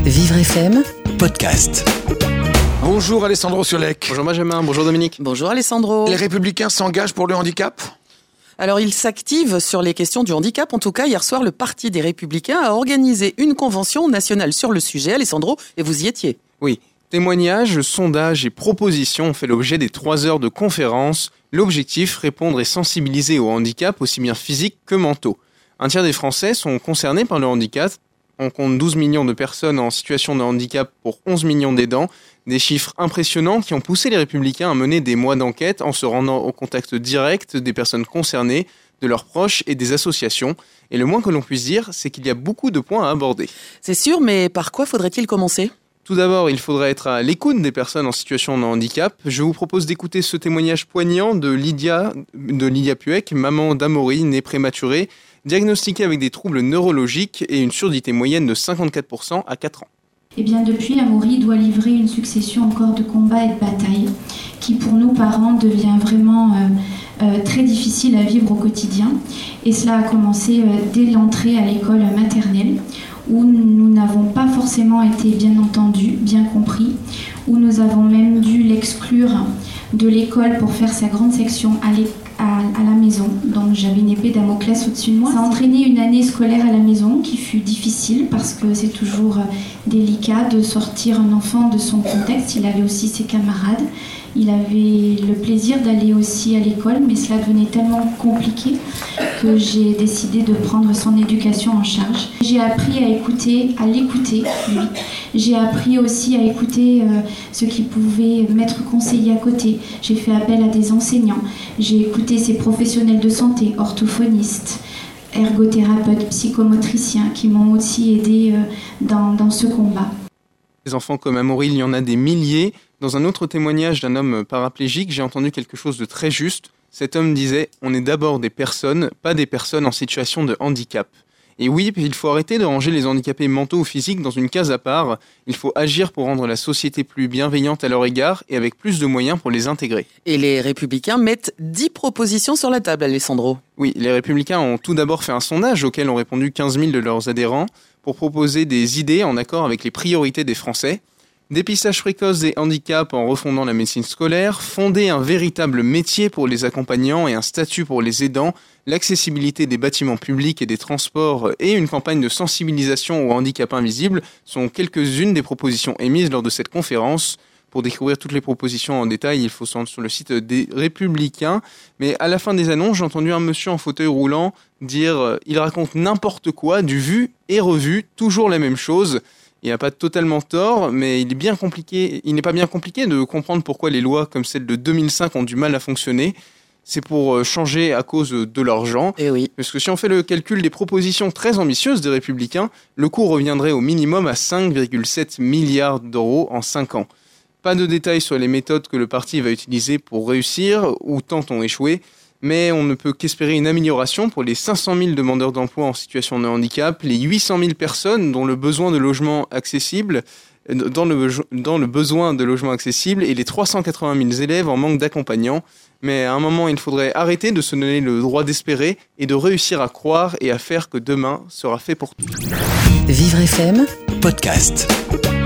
Vivre FM Podcast. Bonjour Alessandro Siolek. Bonjour Benjamin, bonjour Dominique. Bonjour Alessandro. Les Républicains s'engagent pour le handicap ? Alors, ils s'activent sur les questions du handicap. En tout cas, hier soir, le Parti des Républicains a organisé une convention nationale sur le sujet. Alessandro, et vous y étiez. Oui, témoignages, sondages et propositions ont fait l'objet des 3 heures de conférence. L'objectif, répondre et sensibiliser au handicap, aussi bien physiques que mentaux. Un tiers des Français sont concernés par le handicap. On compte 12 millions de personnes en situation de handicap pour 11 millions d'aidants. Des chiffres impressionnants qui ont poussé les Républicains à mener des mois d'enquête en se rendant au contact direct des personnes concernées, de leurs proches et des associations. Et le moins que l'on puisse dire, c'est qu'il y a beaucoup de points à aborder. C'est sûr, mais par quoi faudrait-il commencer ? Tout d'abord, il faudrait être à l'écoute des personnes en situation de handicap. Je vous propose d'écouter ce témoignage poignant de Lydia Puech, maman d'Amaury, née prématurée, diagnostiquée avec des troubles neurologiques et une surdité moyenne de 54% à 4 ans. Eh bien, depuis, Amaury doit livrer une succession encore de combats et de batailles qui, pour nous parents, devient vraiment très difficile à vivre au quotidien. Et cela a commencé dès l'entrée à l'école maternelle, où nous n'avons pas forcément été bien entendus, bien compris, où nous avons même dû l'exclure de l'école pour faire sa grande section à la maison. Donc j'avais une épée Damoclès au-dessus de moi. Ça a entraîné une année scolaire à la maison qui fut difficile parce que c'est toujours délicat de sortir un enfant de son contexte. Il avait aussi ses camarades. Il avait le plaisir d'aller aussi à l'école, mais cela devenait tellement compliqué que j'ai décidé de prendre son éducation en charge. J'ai appris à l'écouter, lui. J'ai appris aussi à écouter ce qui pouvait m'être conseillé à côté. J'ai fait appel à des enseignants. J'ai écouté ces professionnels de santé, orthophonistes, ergothérapeutes, psychomotriciens, qui m'ont aussi aidé dans ce combat. Des enfants comme Amaury, il y en a des milliers. Dans un autre témoignage d'un homme paraplégique, j'ai entendu quelque chose de très juste. Cet homme disait « On est d'abord des personnes, pas des personnes en situation de handicap ». Et oui, il faut arrêter de ranger les handicapés mentaux ou physiques dans une case à part. Il faut agir pour rendre la société plus bienveillante à leur égard et avec plus de moyens pour les intégrer. Et les Républicains mettent 10 propositions sur la table, Alessandro. Oui, les Républicains ont tout d'abord fait un sondage auquel ont répondu 15 000 de leurs adhérents pour proposer des idées en accord avec les priorités des Français. Dépistage précoce des handicaps en refondant la médecine scolaire, fonder un véritable métier pour les accompagnants et un statut pour les aidants, l'accessibilité des bâtiments publics et des transports et une campagne de sensibilisation au handicap invisible sont quelques-unes des propositions émises lors de cette conférence. Pour découvrir toutes les propositions en détail, il faut se rendre sur le site des Républicains. Mais à la fin des annonces, j'ai entendu un monsieur en fauteuil roulant dire « Il raconte n'importe quoi, du vu et revu, toujours la même chose ». Il n'a pas totalement tort, mais il n'est pas bien compliqué de comprendre pourquoi les lois comme celle de 2005 ont du mal à fonctionner. C'est pour changer à cause de l'argent. Et oui. Parce que si on fait le calcul des propositions très ambitieuses des Républicains, le coût reviendrait au minimum à 5,7 milliards d'euros en 5 ans. Pas de détails sur les méthodes que le parti va utiliser pour réussir ou tant ont échoué. Mais on ne peut qu'espérer une amélioration pour les 500 000 demandeurs d'emploi en situation de handicap, les 800 000 personnes dont le besoin de logement accessible, dans le besoin de logement accessible et les 380 000 élèves en manque d'accompagnants. Mais à un moment, il faudrait arrêter de se donner le droit d'espérer et de réussir à croire et à faire que demain sera fait pour tous. Vivre FM Podcast.